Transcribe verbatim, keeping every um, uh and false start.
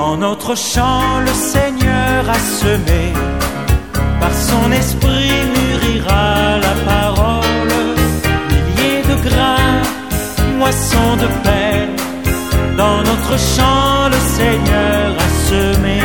Dans notre champ, le Seigneur a semé, par son esprit mûrira la parole. Milliers de grains, moissons de paix, dans notre champ, le Seigneur a semé.